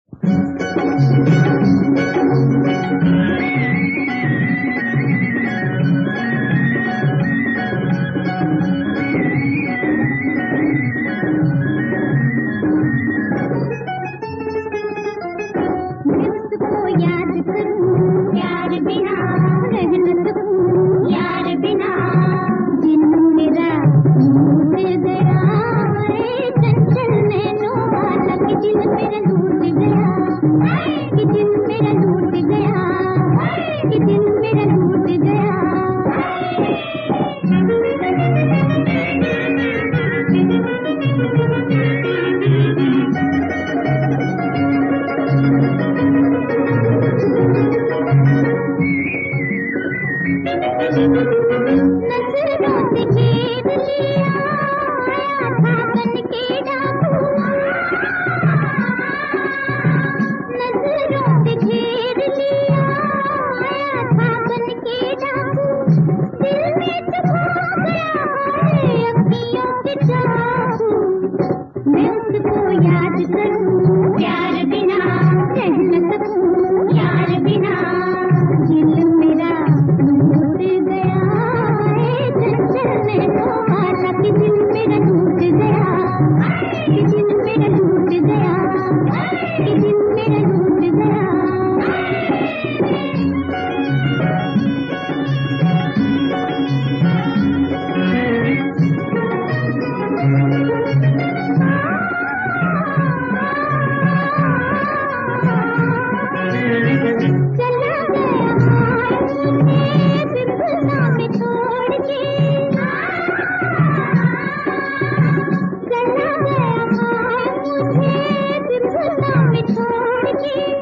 याद करूं प्यार बिना रह न सकूं यार बिना जिन मेरा टूट गया रे चंचल नैनों वाला कि दिल मेरा टूट गया कि दिल मेरा टूट गया कि दिल मेरा टूट गया नजरों से घेर लिया आया था बन के डाकू नजरों से घेर लिया आया था बन के डाकू दिल में चुभा गया है अखियों के चाकू मैं उसको याद करूं प्यार बिना रह न सकूं यार बिना दिल मेरा टूट गया है चंचल नैनों वाला कि दिल मेरा टूट गया कि दिल मेरा टूट गया कि दिल मेरा टूट गया चला गया हाय मुझे बिपना में छोड़ के चला गया हाय मुझे बिपना में छोड़ के